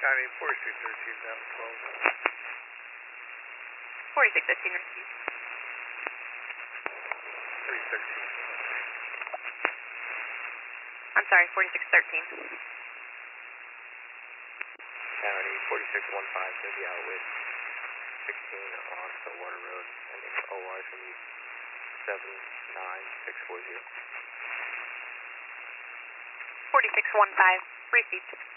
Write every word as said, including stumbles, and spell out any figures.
County forty-six thirteen, down to twelve. forty-six fifteen received. three thirteen. I'm sorry, forty-six thirteen. County forty-six one five, going to be out with sixteen on Stillwater Road, ending O R is going to be seven nine six four zero. forty-six one five, received.